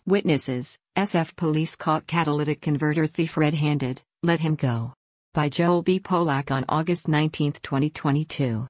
Witnesses: SF police caught catalytic converter thief red-handed, let him go. By Joel B. Polak on August 19, 2022.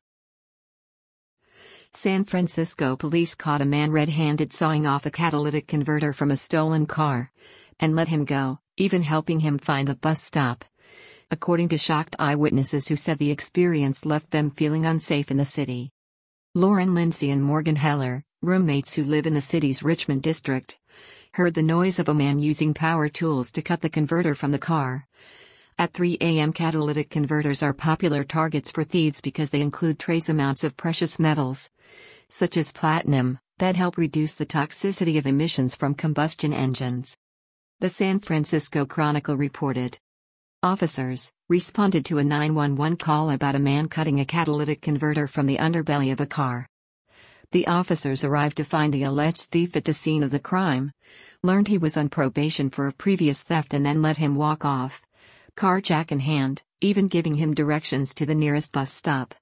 San Francisco police caught a man red-handed sawing off a catalytic converter from a stolen car, and let him go, even helping him find the bus stop. According to shocked eyewitnesses who said the experience left them feeling unsafe in the city. Lauren Lindsay and Morgan Heller, roommates who live in the city's Richmond district, heard the noise of a man using power tools to cut the converter from the car. At 3 a.m. catalytic converters are popular targets for thieves because they include trace amounts of precious metals, such as platinum, that help reduce the toxicity of emissions from combustion engines. The San Francisco Chronicle reported. Officers responded to a 911 call about a man cutting a catalytic converter from the underbelly of a car. The officers arrived to find the alleged thief at the scene of the crime, learned he was on probation for a previous theft and then let him walk off, car jack in hand, even giving him directions to the nearest bus stop.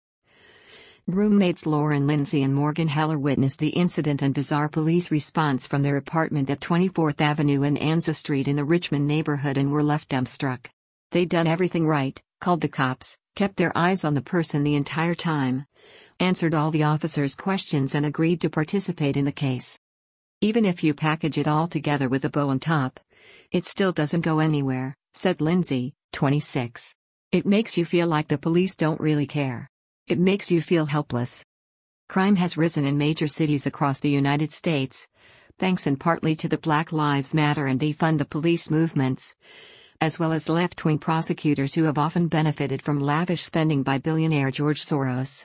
Roommates Lauren Lindsay and Morgan Heller witnessed the incident and bizarre police response from their apartment at 24th Avenue and Anza Street in the Richmond neighborhood and were left dumbstruck. They'd done everything right, called the cops, kept their eyes on the person the entire time, answered all the officers' questions and agreed to participate in the case. Even if you package it all together with a bow on top, it still doesn't go anywhere, said Lindsay, 26. It makes you feel like the police don't really care. It makes you feel helpless. Crime has risen in major cities across the United States, thanks in partly to the Black Lives Matter and Defund the Police movements, as well as left-wing prosecutors who have often benefited from lavish spending by billionaire George Soros.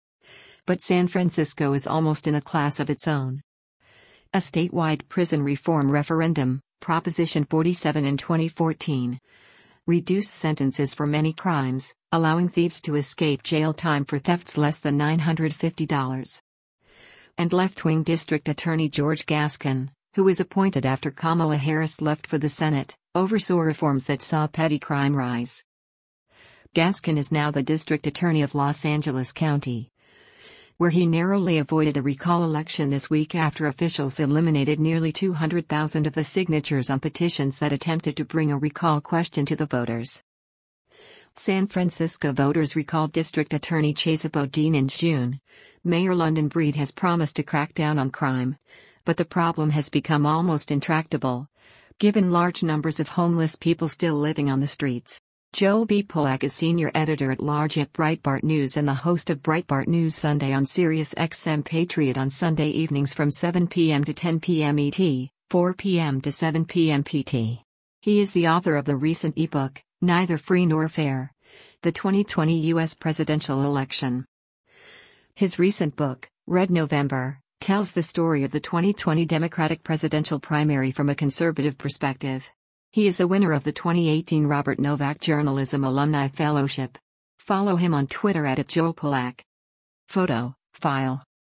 But San Francisco is almost in a class of its own. A statewide prison reform referendum, Proposition 47 in 2014, reduced sentences for many crimes, allowing thieves to escape jail time for thefts less than $950. And left-wing District Attorney George Gascon, who was appointed after Kamala Harris left for the Senate, oversaw reforms that saw petty crime rise. Gascon is now the District Attorney of Los Angeles County, where he narrowly avoided a recall election this week after officials eliminated nearly 200,000 of the signatures on petitions that attempted to bring a recall question to the voters. San Francisco voters recalled District Attorney Chesa Boudin in June. Mayor London Breed has promised to crack down on crime, but the problem has become almost intractable, given large numbers of homeless people still living on the streets. Joel B. Polak is senior editor-at-large at Breitbart News and the host of Breitbart News Sunday on Sirius XM Patriot on Sunday evenings from 7 p.m. to 10 p.m. ET, 4 p.m. to 7 p.m. PT. He is the author of the recent ebook, Neither Free Nor Fair: The 2020 U.S. Presidential Election. His recent book, Red November, tells the story of the 2020 Democratic presidential primary from a conservative perspective. He is a winner of the 2018 Robert Novak Journalism Alumni Fellowship. Follow him on Twitter @JoelPolak. Photo, file.